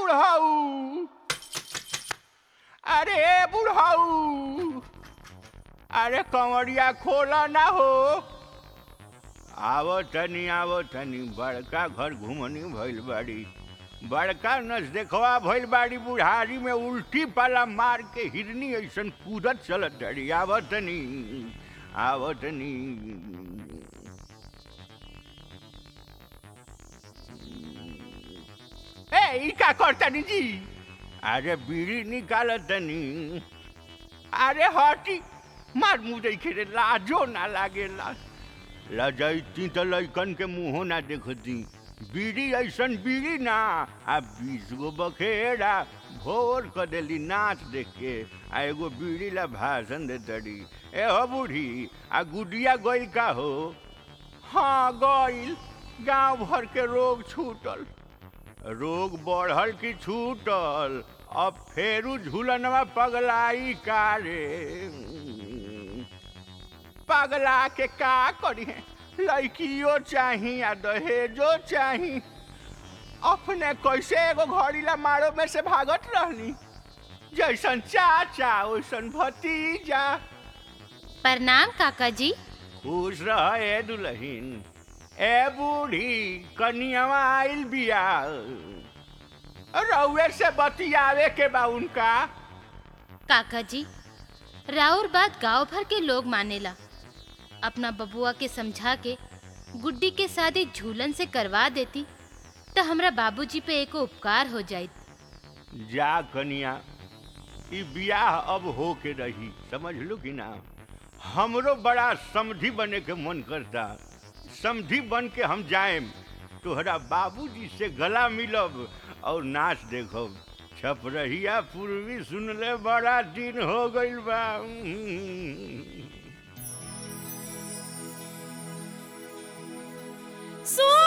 बुढ़ऊ अरे बुढ़ऊ अरे कंवरिया खोला ना हो। आवो तनी बड़का घर घुमनी भइल बाड़ी, बड़का नस देखवा भइल बाड़ी, बुढ़ारी में उल्टी पाला मार के हिरनी ऐसन कूदत चलत डरी। आवो तनी ए का करतनी जी? अरे बीड़ी निकालत तनी। अरे हटी मार मुँह देखे रे, लाजो ना लागेला। लजैती तो लैकन के मुँहो ना देखती। बीड़ी ऐसन बीड़ी ना आ 20 गो बखेड़ा भोर क देली नाच देख के। आ एगो बीड़ी ला भाषण दे तड़ी। ए हो बूढ़ी आ गुडिया गइल का हो? हाँ गइल, गांव भर के रोग छूटल। रोग बढ़ल की छूटल? अब फेरू झूलनवा पगलाई का रे। पगला के का करी है? लड़कियों चाही या दहेजो चाही। अपने कैसे एगो घड़ीला मारो में से भागत रहनी। जैसन चाचा वैसन भतीजा। प्रणाम काका जी। खुश रह ए दुल्हन। ए बूढ़ी कनियावा आइल बिया, रउए से बतियावे के बा उनका। काका जी राउर बात गांव भर के लोग मानेला। अपना बबुआ के समझा के गुड्डी के शादी झूलन से करवा देती तो हमरा बाबूजी पे एको उपकार हो जाइत। जा कनिया, ई बियाह अब हो के रही, समझ लो कि ना। हमरो बड़ा समधी बने के मन करता। समधी बन के हम जाएम, तोहरा बाबूजी से गला मिलब और नाच देखब। छपरहिया पूर्वी सुनले बड़ा दिन हो गइल बा। सो